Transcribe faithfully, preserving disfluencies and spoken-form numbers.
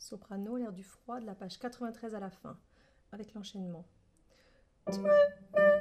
Soprano, l'air du froid de la page quatre-vingt-treize à la fin, avec l'enchaînement. Toi,